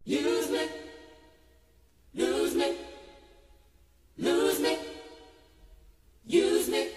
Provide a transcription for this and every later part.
Use me, lose me, lose me, use me.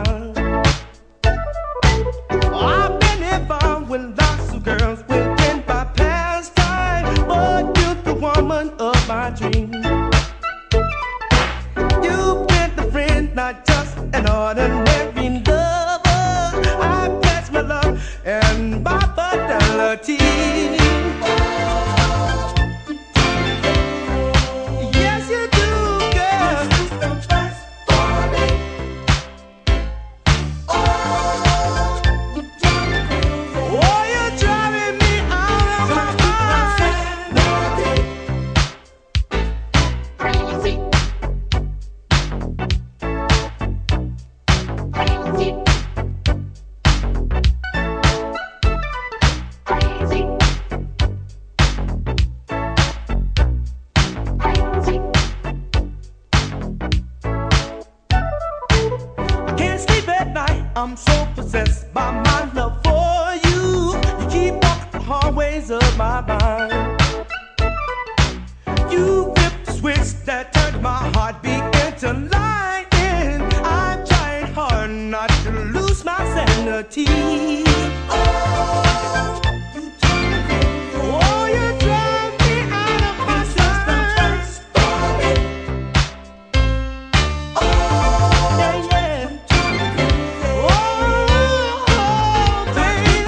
mind. I've been involved with lots of girls within my pastime, but you're the woman of my dreams. You've been the friend, not just an ordinary lover. I pledge my love and my fidelity. Yes, you do, girl. Oh, you're driving me out of my mind. Crazy. Crazy. Crazy. Crazy. I can't sleep at night, I'm so possessed by my love for you. You keep walking the hallways of my mind. You flipped the switch that turned my heartbeat into lightning. I'm trying hard not to lose my sanity. Oh, you drive me out of my mind. Yeah, yeah. Oh, baby.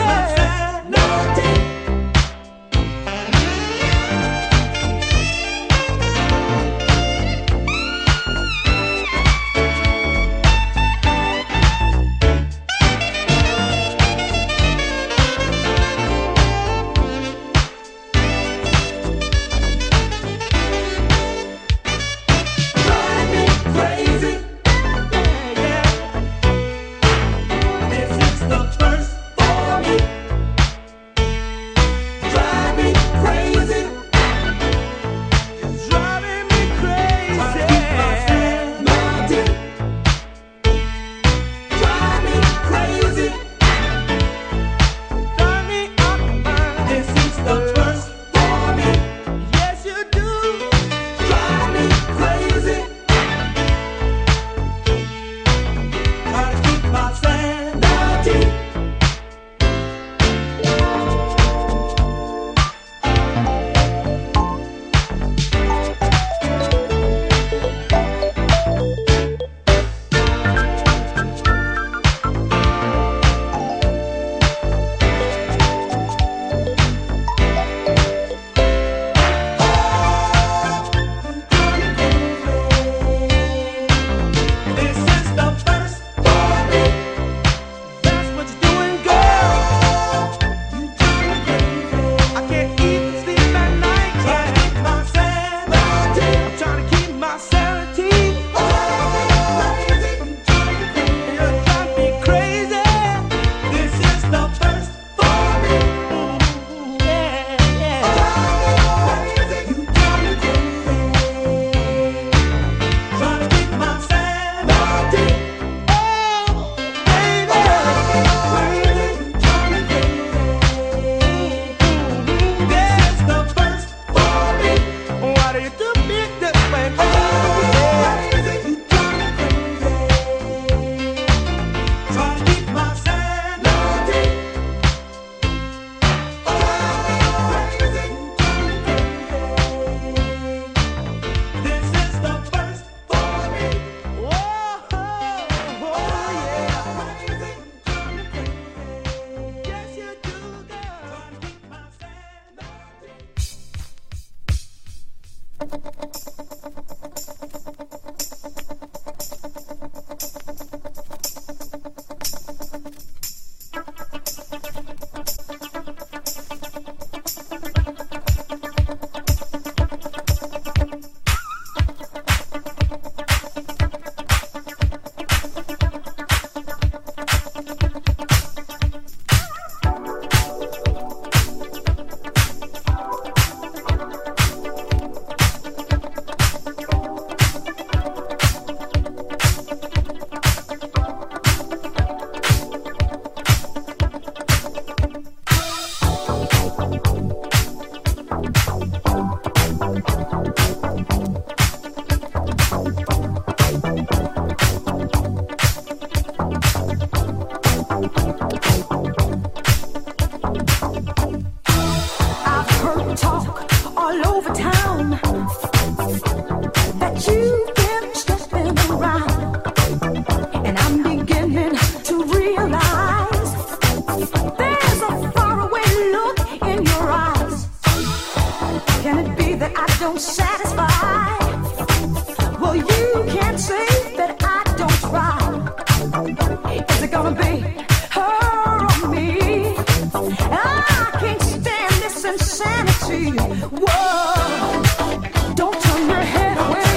don't satisfy. Well, you can't say that I don't try. Is it gonna be her or me? I can't stand this insanity. Whoa, don't turn your head away.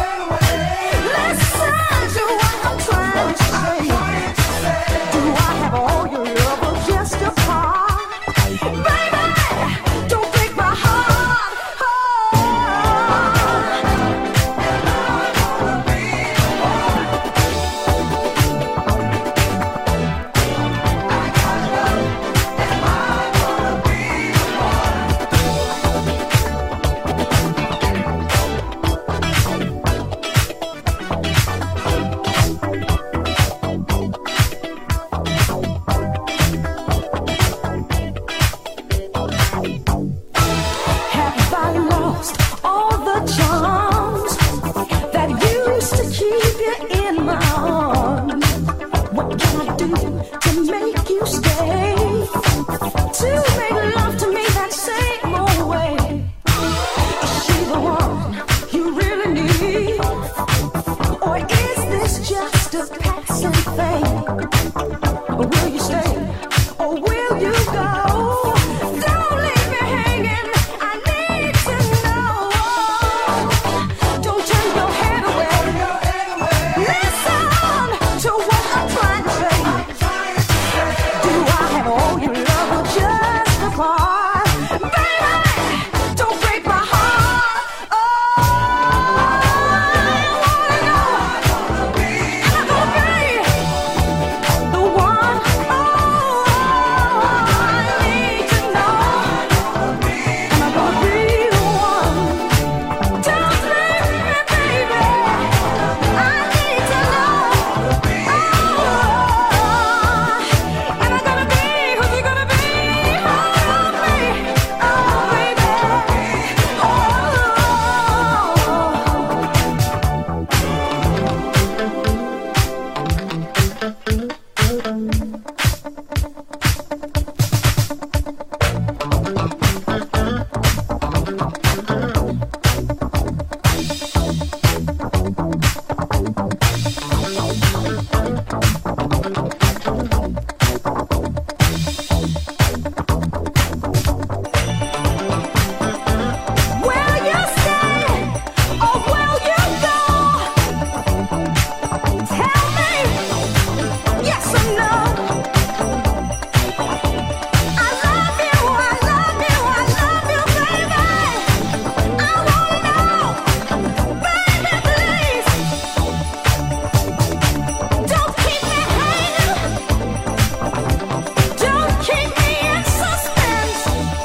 Listen to what I'm trying to say. Do I have all your love or just a part? Baby, don't break my heart. Have I lost all the charms that used to keep you in my arms? What can I do to make you stay? To make love to me that same old way? Is she the one you really need? Or is this just a passing thing? Will you stay or will you go? Don't leave me hanging, I need to know. Don't turn your head away. Listen to what I'm trying to say. Do I have all your love or just a part? Baby, don't break my heart. Oh, I wanna know. Am I gonna be the one? Oh, I need to know. Am I gonna be the one? Don't leave me, baby. I need to know. Oh, am I gonna be? Who's it gonna be? Oh, me. Oh, baby. Oh. Will you stay or will you go? Tell me yes or no. I love you, I love you, I love you, baby. I wanna know, baby, please. Don't keep me hanging. Don't keep me in suspense.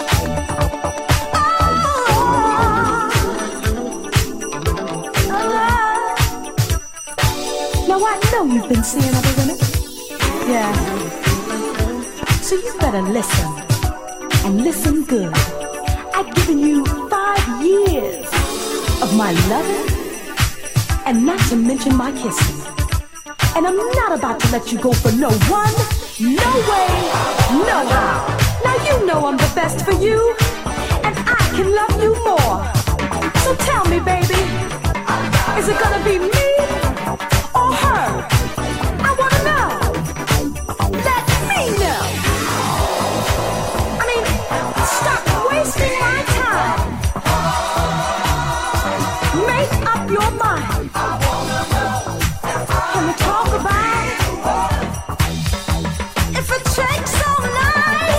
Now I know you've been seeing other women. Yeah. So you better listen. And listen good. I've given you 5 years of my loving, and not to mention my kissing. And I'm not about to let you go for no one, no way, no how. Now you know I'm the best for you, and I can love you more. So tell me, baby, is it gonna be me or her? I wanna know. Let me know. I mean, stop wasting my time. Make up your mind. Can we talk about it? If it takes all night.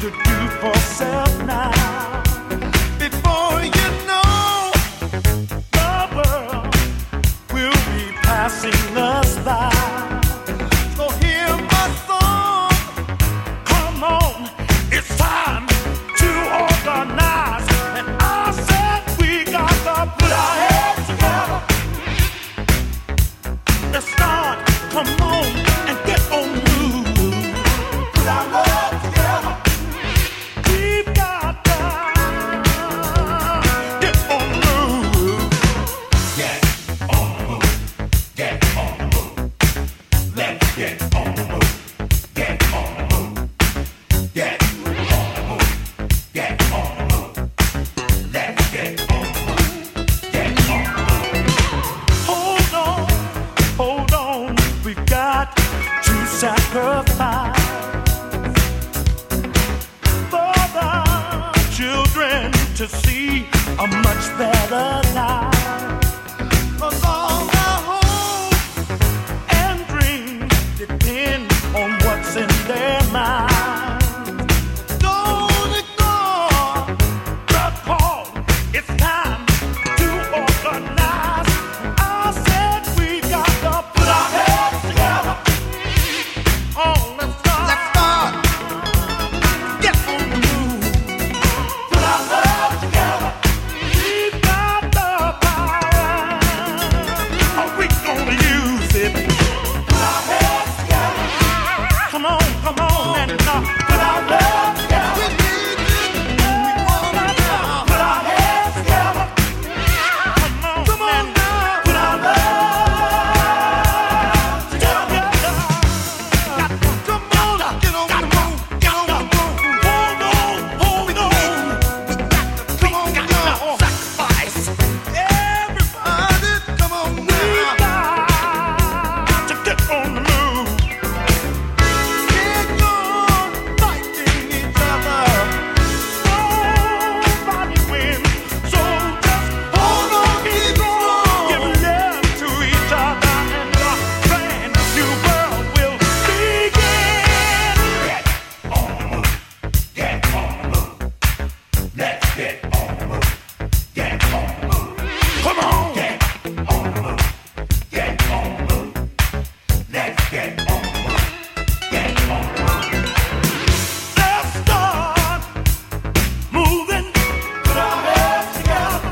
to do for self now. Before you know, the world will be passing us by. So hear my song, come on, it's time to organize. And I said we got to put our heads together. Let's start, come on, and get on the move. Put our love together. We've got to get on the move. Get on the move. Get on the move. Let's get on the move. Get on the move. Get on the move. Get on the move. Let's get on the move. Get on the move. Hold on, we've got to sacrifice for the children to see a much better life. 'Cause all our hopes and dreams depend on what's in their minds. Don't ignore the call. It's time to organize. I said we got to put our heads together. Oh, let's start. Let's start. Get on the move. Put our love together. We've got the power. Are we gonna use it? Put our heads together. Come on, and put our love together. We need it. We want it now. Put our heads together. Come on now. Put our love together. Come on, get on the move. Get on the move. Hold on. We got to sacrifice. Everybody, come on now. We got to get on the move. Keep on fighting each other. Nobody wins. So just hold on, keep on. Give love to each other, and a brand new world will begin. Get on the move. Get on the move. Let's get on the move. Get on the move. Come on. Get on the move. Get on the move. Let's get on the move. Get on the move. Let's start moving. Put our heads together.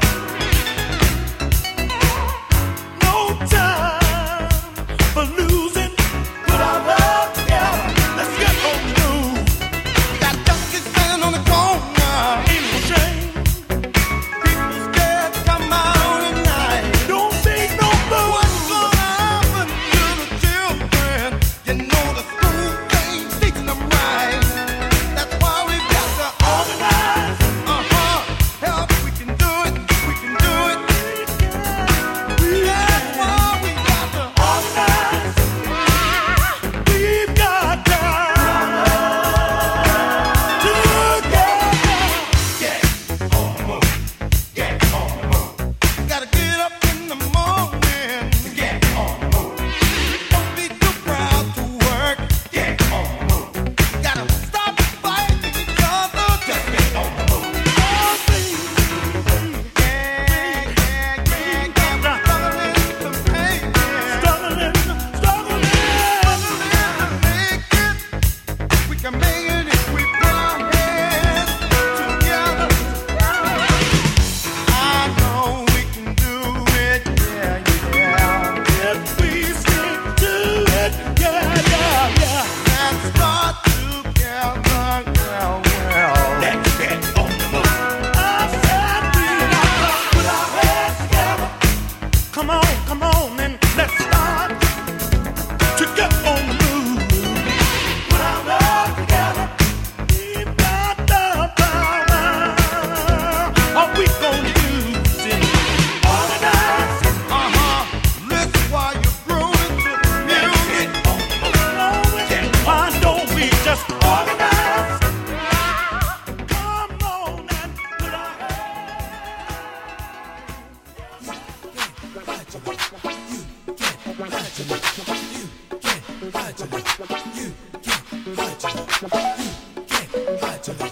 No time for losing. Put our love together. Let's get on the move. Got junkies standing on the corner. Ain't no shame. People scared to come out at night. Don't make no move. What's gonna happen to the children? You know the school ain't teaching them right. That's why we've got to organize. Help, we can do it. We can do it. That's why we got to organize. We've got to get on the move. Get on the move. Gotta get up in the morning. Get on the move. Don't be too proud to work. Get on the move. Gotta stop fighting each other. Just get on the move. We can make it if we put our heads together. I know we can do it, yeah. If we stick to it, yeah. Let's start together, well. Let's get on the move. I said we gotta put our heads together. Come on, and let's start to get on the move. Put our love together. We've got the power. Are we gonna use it? Organize. Listen while you're growing to the music. Why don't we just organize? Come on and put our heads.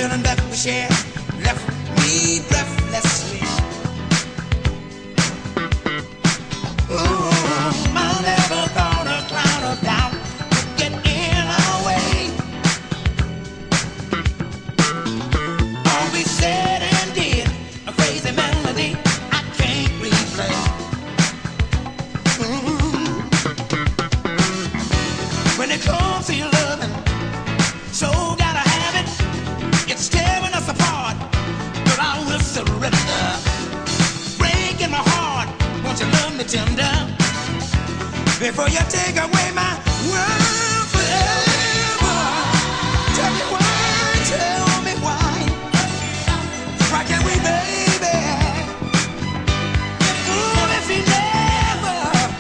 feeling that we share left me breathlessly. Ooh, I never thought a cloud of doubt would get in our way. All we said and did, a crazy melody I can't replay. When it comes to your loving, so gotta have it. It's tearing us apart, but I will surrender. Breaking my heart, won't you love me tender? Before you take away my world forever. Tell me why, tell me why. Why can't we, baby? Ooh, if you never,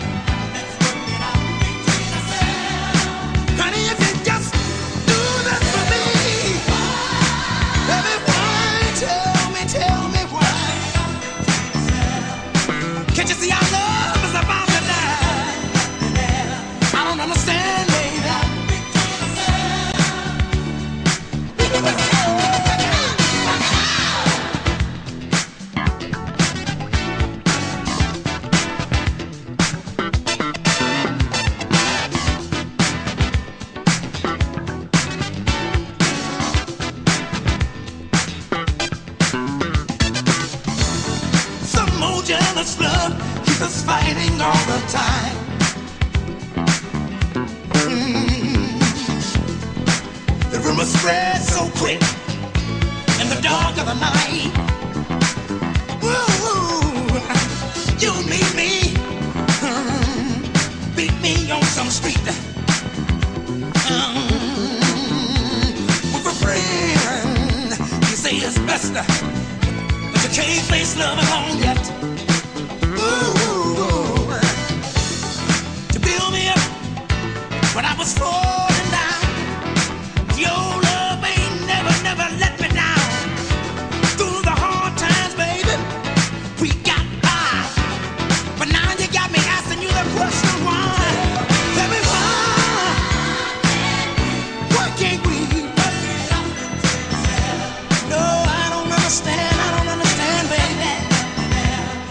honey, if you just do that for me. Baby, why? Tell me why. Can't you see our love is about to die? I don't understand, baby. Some more jealous love keeps us fighting all the time. The rumors spread so quick in the dark of the night. Ooh, you meet me, beat me on some street with a friend. You say it's best, but you can't face love alone yet. Ooh, to build me up when I was falling down. Your love ain't never let me down. Through the hard times, baby, we got by. But now you got me asking you the question why. Tell me why. Why can't we? No, I don't understand, baby.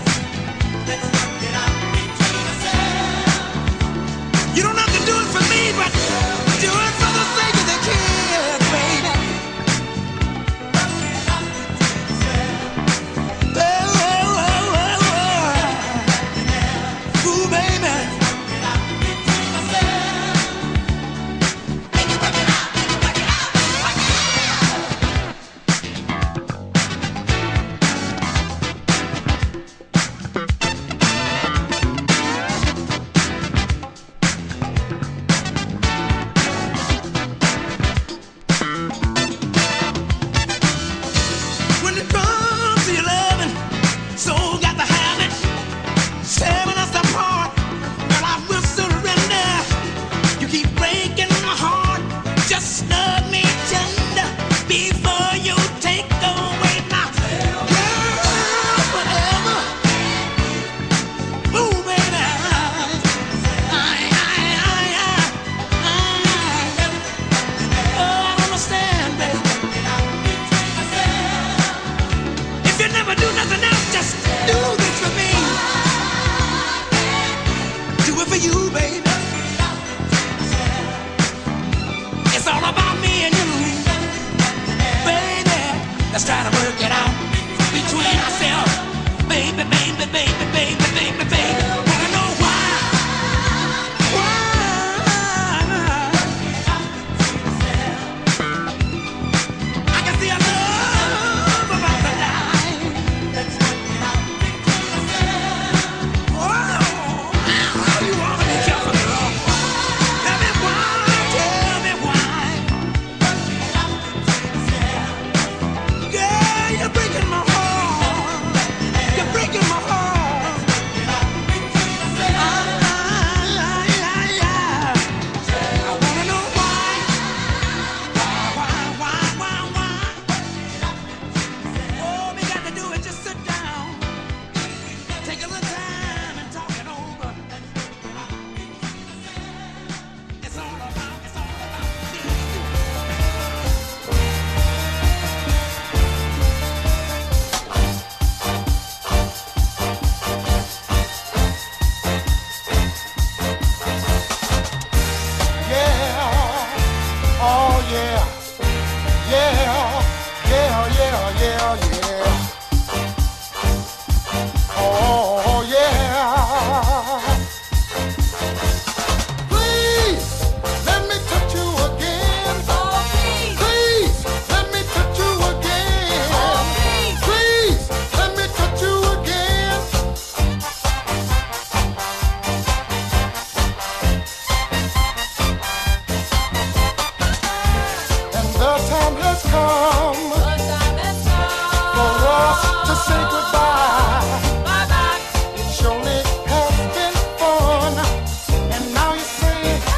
has come for us to say goodbye. It surely has been fun. And now you say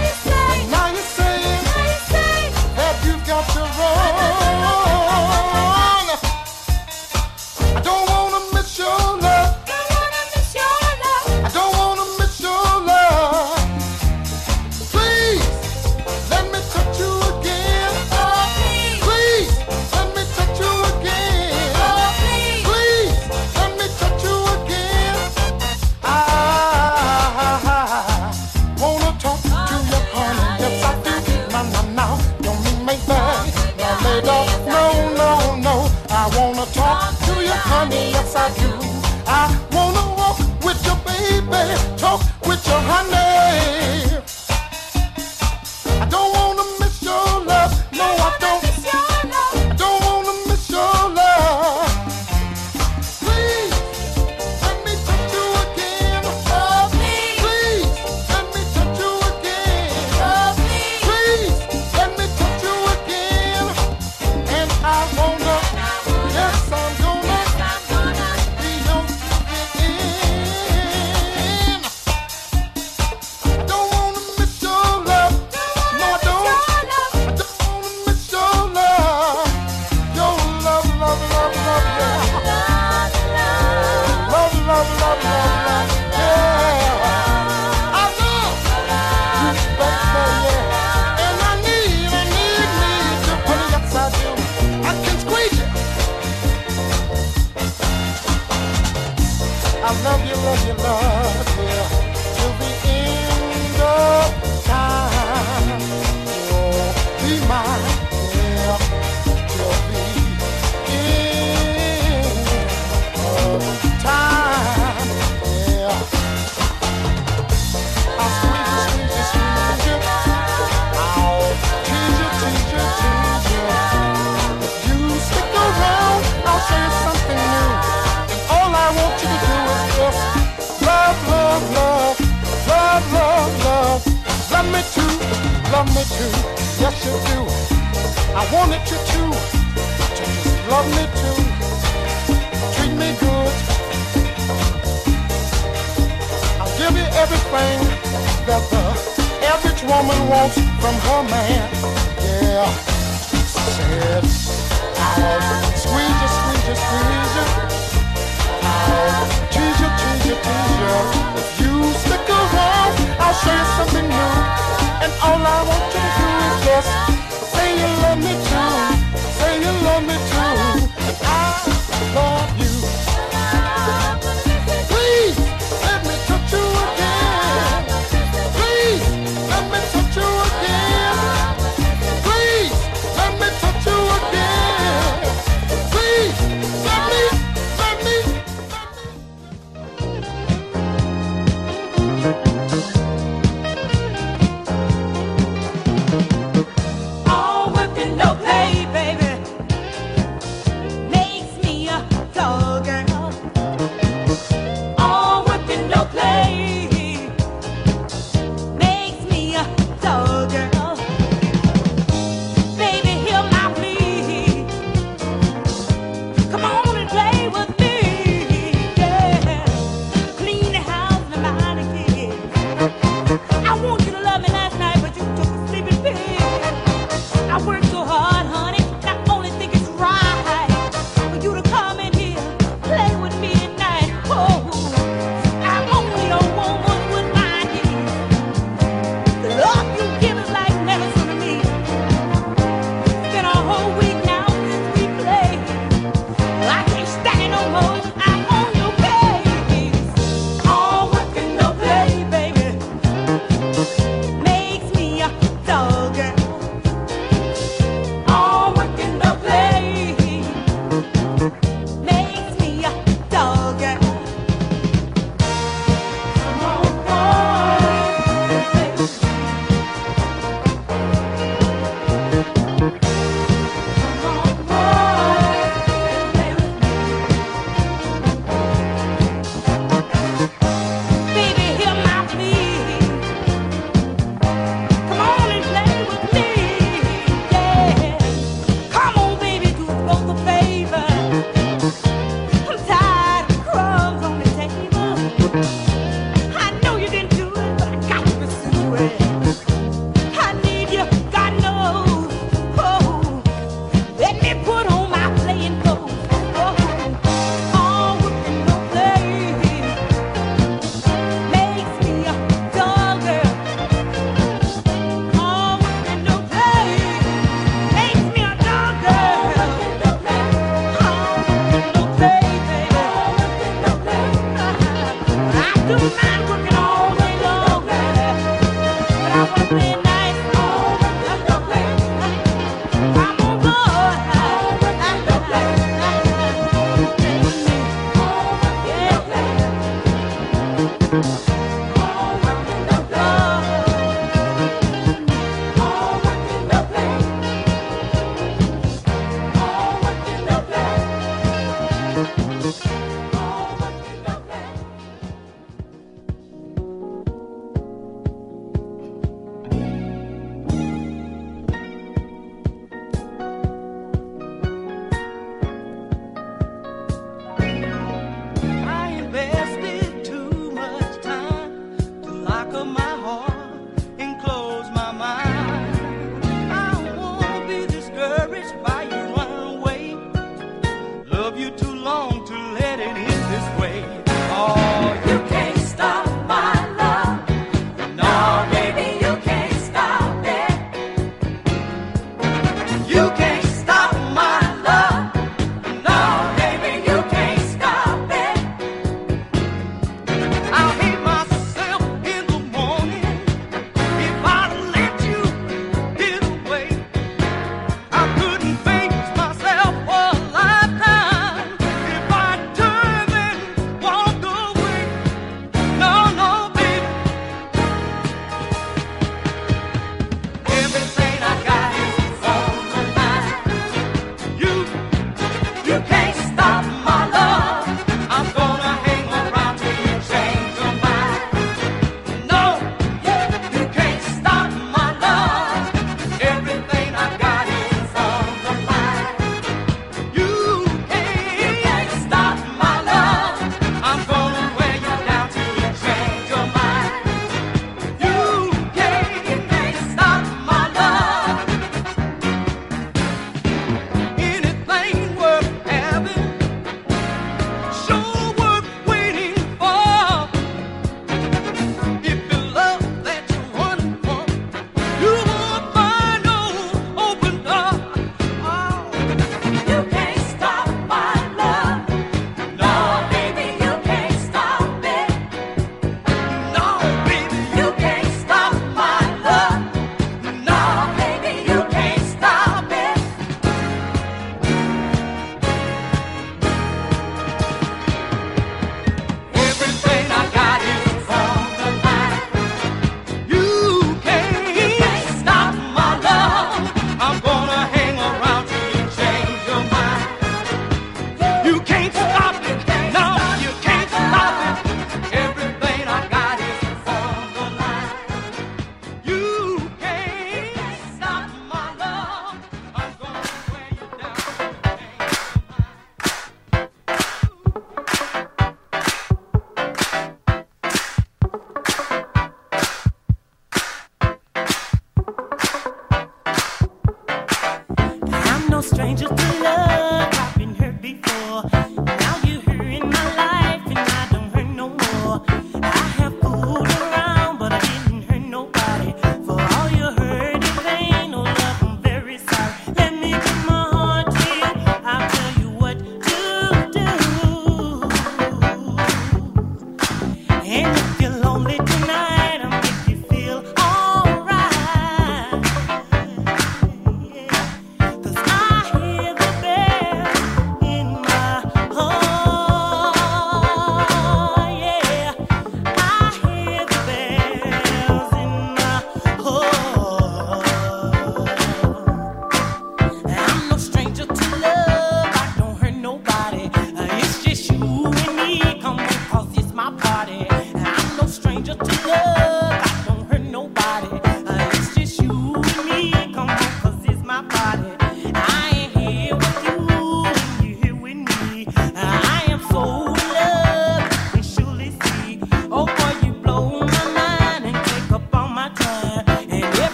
that you've got to run. I don't wanna miss your love. I don't wanna miss your love. Please let me touch you again. Please let me touch you again. Please let me touch you again. I wanna talk to you, honey. Yes, I do. Now, don't mean make bad. Now, later, no. I wanna talk to you, honey. Yes, I do. I wanna walk with your baby, talk with your honey. I don't wanna miss your love. No, I don't. I don't wanna miss your love. Please let me touch you again. Please let me touch you again. Please let me touch you again. And I wanna, yes, I'm gonna be your again. I don't wanna miss your love. No, I don't. I don't wanna miss your love. Your love, yeah. Love, yeah. I love you, baby, yeah. And I need you, honey, yes I do. I can squeeze you. I love you, yeah. Till the end of time, you'll be mine, yeah. Till the end of time, yeah. I'll squeeze you. I'll tease you. If you stick around, I'll show you something new. And all I want you to do is just love. Love me too, yes you do. I wanted you to just love me too. Treat me good. I'll give you everything that the average woman wants from her man. Yeah, said I'll squeeze you. I'll tease you. If you stick around, I'll show you something new. And all I want you to do is just say you love me too. Say you love me too. And I love you. Please let me touch you again. Please let me touch you again. Please angels to love.